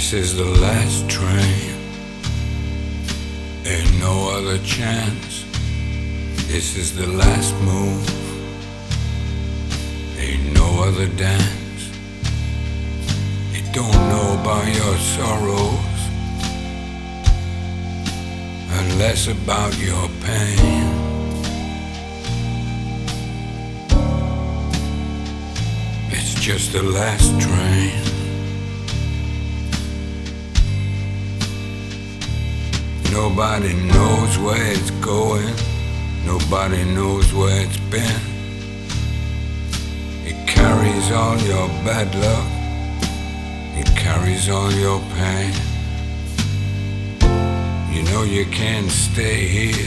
This is the last train. Ain't no other chance. This is the last move. Ain't no other dance. It don't know about your sorrows and less about your pain. It's just the last train. Nobody knows where it's going. Nobody knows where it's been. It carries all your bad luck. It carries all your pain. You know you can't stay here.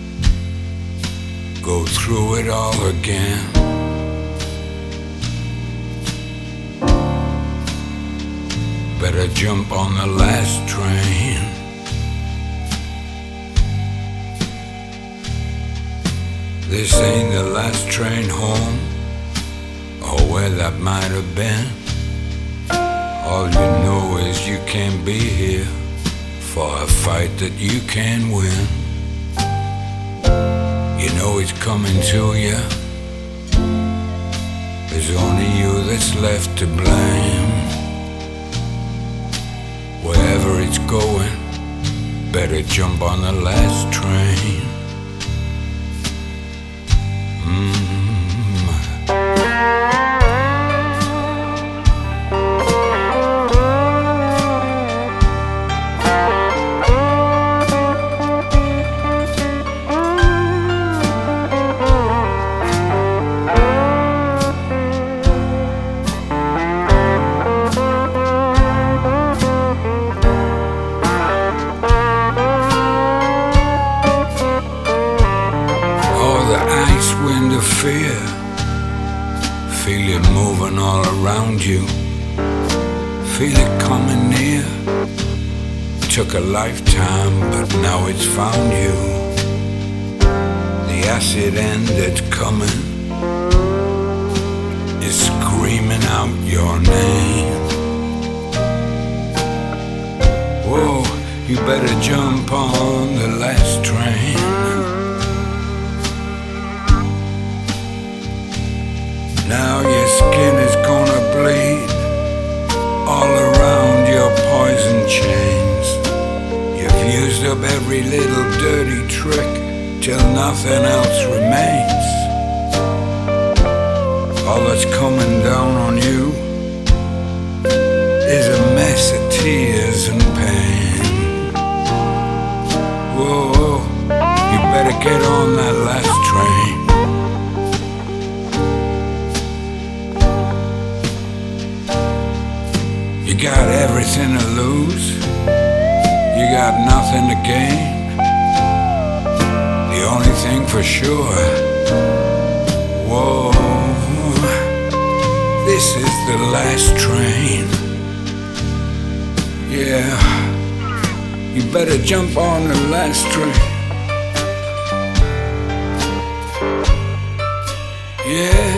Go through it all again. Better jump on the last train. This ain't the last train home, or where that might have been. All you know is you can't be here for a fight that you can win. You know it's coming to you. There's only you that's left to blame. Wherever it's going, better jump on the last train. Wind of fear, feel it moving all around you. Feel it coming near. Took a lifetime, but now it's found you. The acid end that's coming is screaming out your name. Whoa, you better jump on the last train. Now your skin is gonna bleed all around your poison chains. You've used up every little dirty trick till nothing else remains. All that's coming down on you is a mess of tears and pain. Whoa, you better get on that last train. You got everything to lose. You got nothing to gain. The only thing for sure, whoa, this is the last train. Yeah, you better jump on the last train. Yeah.